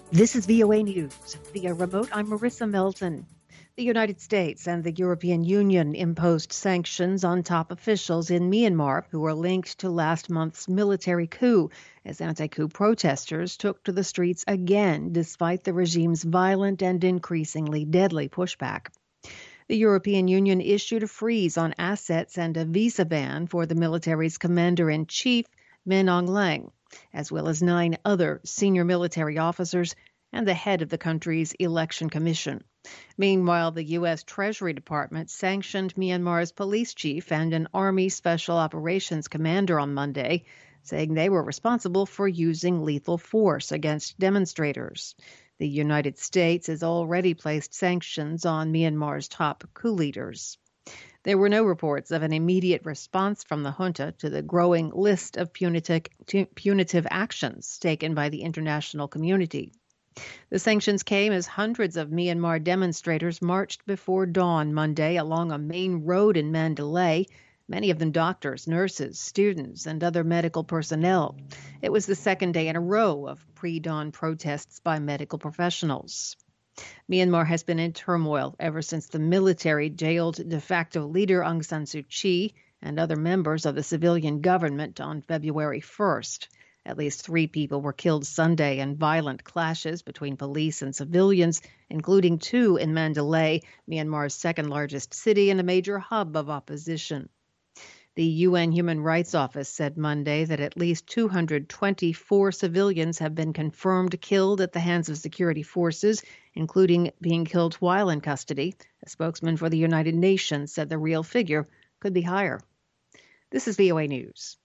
This is VOA News. Via remote, I'm Marissa Melton. The United States and the European Union imposed sanctions on top officials in Myanmar who are linked to last month's military coup as anti-coup protesters took to the streets again despite the regime's violent and increasingly deadly pushback. The European Union issued a freeze on assets and a visa ban for the military's commander-in-chief, Min Aung Hlaing, as well as 9 other senior military officers and the head of the country's election commission. Meanwhile, the U.S. Treasury Department sanctioned Myanmar's police chief and an Army Special Operations commander on Monday, saying they were responsible for using lethal force against demonstrators. The United States has already placed sanctions on Myanmar's top coup leaders. There were no reports of an immediate response from the junta to the growing list of punitive actions taken by the international community. The sanctions came as hundreds of Myanmar demonstrators marched before dawn Monday along a main road in Mandalay, many of them doctors, nurses, students, and other medical personnel. It was the second day in a row of pre-dawn protests by medical professionals. Myanmar has been in turmoil ever since the military jailed de facto leader Aung San Suu Kyi and other members of the civilian government on February 1st. At least 3 people were killed Sunday in violent clashes between police and civilians, including 2 in Mandalay, Myanmar's second-largest city and a major hub of opposition. The UN Human Rights Office said Monday that at least 224 civilians have been confirmed killed at the hands of security forces, including being killed while in custody. A spokesman for the United Nations said the real figure could be higher. This is VOA News.